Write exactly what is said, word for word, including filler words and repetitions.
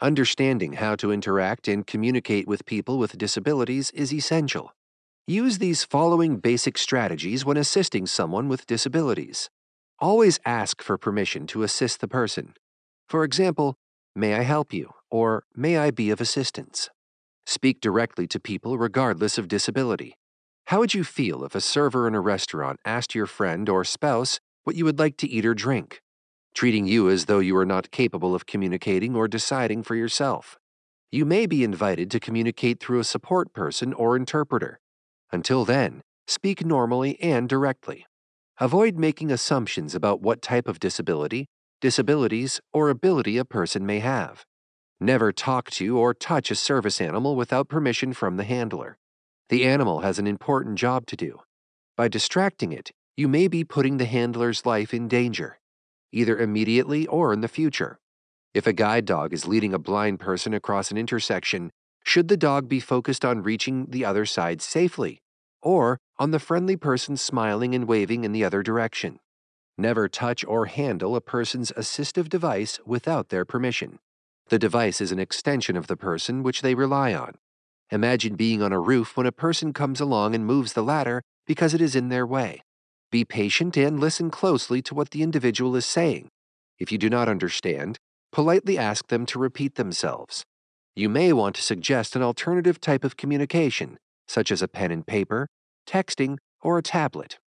Understanding how to interact and communicate with people with disabilities is essential. Use these following basic strategies when assisting someone with disabilities. Always ask for permission to assist the person. For example, "May I help you?" or "May I be of assistance?" Speak directly to people regardless of disability. How would you feel if a server in a restaurant asked your friend or spouse what you would like to eat or drink, treating you as though you are not capable of communicating or deciding for yourself? You may be invited to communicate through a support person or interpreter. Until then, speak normally and directly. Avoid making assumptions about what type of disability, disabilities, or ability a person may have. Never talk to or touch a service animal without permission from the handler. The animal has an important job to do. By distracting it, you may be putting the handler's life in danger, either immediately or in the future. If a guide dog is leading a blind person across an intersection, should the dog be focused on reaching the other side safely, or on the friendly person smiling and waving in the other direction? Never touch or handle a person's assistive device without their permission. The device is an extension of the person which they rely on. Imagine being on a roof when a person comes along and moves the ladder because it is in their way. Be patient and listen closely to what the individual is saying. If you do not understand, politely ask them to repeat themselves. You may want to suggest an alternative type of communication, such as a pen and paper, texting, or a tablet.